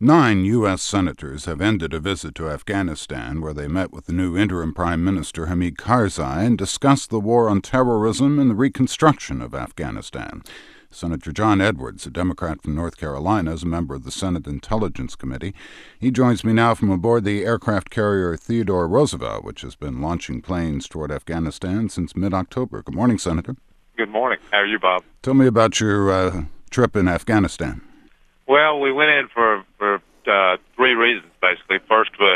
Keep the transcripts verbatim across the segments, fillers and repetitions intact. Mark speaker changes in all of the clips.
Speaker 1: Nine U S senators have ended a visit to Afghanistan where they met with the new interim Prime Minister Hamid Karzai and discussed the war on terrorism and the reconstruction of Afghanistan. Senator John Edwards, a Democrat from North Carolina, is a member of the Senate Intelligence Committee. He joins me now from aboard the aircraft carrier Theodore Roosevelt, which has been launching planes toward Afghanistan since mid-October. Good morning, Senator.
Speaker 2: Good morning. How are you, Bob?
Speaker 1: Tell me about your uh, trip in Afghanistan.
Speaker 2: Well, we went in for for uh, three reasons, basically. First, uh,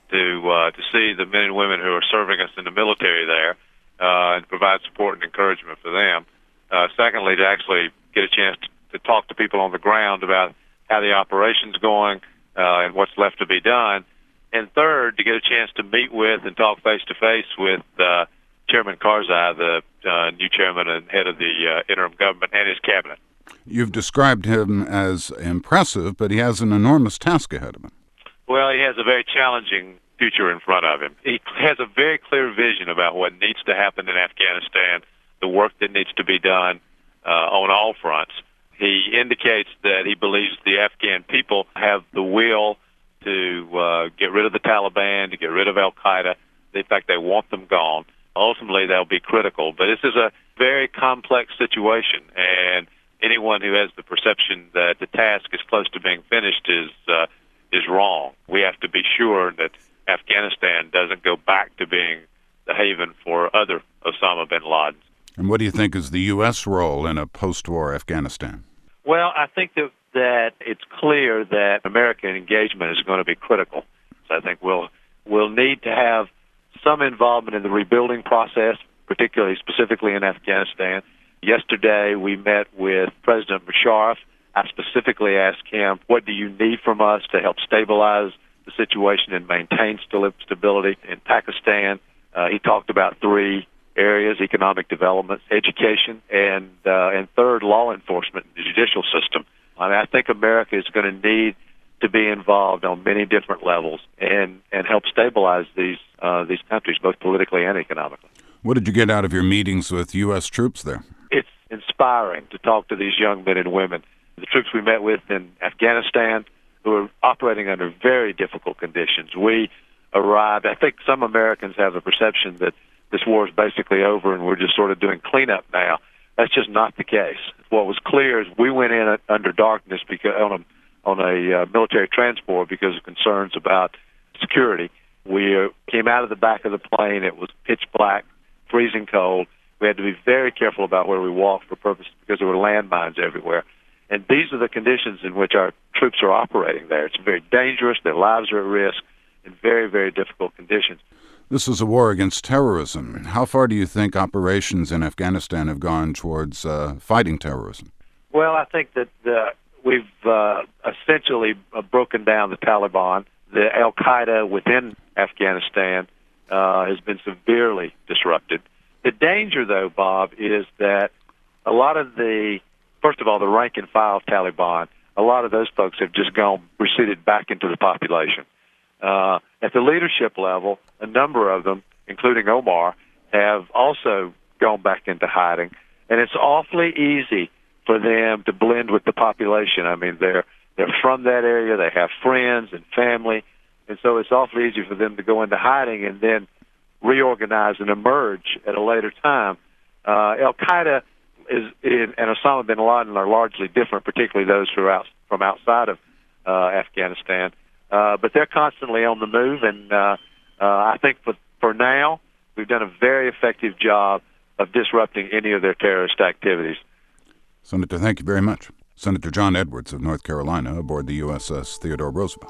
Speaker 2: to uh, to see the men and women who are serving us in the military there uh, and provide support and encouragement for them. Uh, secondly, to actually get a chance to, to talk to people on the ground about how the operation's going uh, and what's left to be done. And third, to get a chance to meet with and talk face-to-face with uh, Chairman Karzai, the uh, new chairman and head of the uh, interim government, and his cabinet.
Speaker 1: You've described him as impressive, but he has an enormous task ahead of him.
Speaker 2: Well, he has a very challenging future in front of him. He has a very clear vision about what needs to happen in Afghanistan, the work that needs to be done uh, on all fronts. He indicates that he believes the Afghan people have the will to uh, get rid of the Taliban, to get rid of al-Qaeda. In fact, they want them gone. Ultimately, they'll be critical. But this is a very complex situation, and anyone who has the perception that the task is close to being finished is uh, is wrong. We have to be sure that Afghanistan doesn't go back to being the haven for other Osama bin Laden.
Speaker 1: And what do you think is the U S role in a post-war Afghanistan?
Speaker 2: Well, I think that, that it's clear that American engagement is going to be critical. So I think we'll we'll need to have some involvement in the rebuilding process, particularly specifically in Afghanistan. Yesterday, we met with President Musharraf. I specifically asked him, what do you need from us to help stabilize the situation and maintain stability in Pakistan? Uh, he talked about three areas: economic development, education, and uh, and third, law enforcement and the judicial system. I mean, I think America is going to need to be involved on many different levels and, and help stabilize these uh, these countries, both politically and economically.
Speaker 1: What did you get out of your meetings with U S troops there?
Speaker 2: It's inspiring to talk to these young men and women. The troops we met with in Afghanistan, who are operating under very difficult conditions. We arrived, I think some Americans have a perception that this war is basically over and we're just sort of doing cleanup now. That's just not the case. What was clear is we went in under darkness because on a, on a uh, military transport because of concerns about security. We uh, came out of the back of the plane. It was pitch black, freezing cold. We had to be very careful about where we walked for purpose because there were landmines everywhere. And these are the conditions in which our troops are operating there. It's very dangerous. Their lives are at risk in very, very difficult conditions.
Speaker 1: This is a war against terrorism. How far do you think operations in Afghanistan have gone towards uh, fighting terrorism?
Speaker 2: Well, I think that uh, we've uh, essentially uh, broken down the Taliban. The al-Qaeda within Afghanistan uh, has been severely disrupted. The danger, though, Bob, is that a lot of the, first of all, the rank and file of Taliban, a lot of those folks have just gone, receded back into the population. Uh, at the leadership level, a number of them, including Omar, have also gone back into hiding. And it's awfully easy for them to blend with the population. I mean, they're they're from that area, they have friends and family, and so it's awfully easy for them to go into hiding and then reorganize and emerge at a later time. Uh, Al-Qaeda is, and Osama bin Laden are largely different, particularly those who are out, from outside of uh, Afghanistan. Uh, but they're constantly on the move, and uh, uh, I think for, for now, we've done a very effective job of disrupting any of their terrorist activities.
Speaker 1: Senator, thank you very much. Senator John Edwards of North Carolina aboard the U S S Theodore Roosevelt.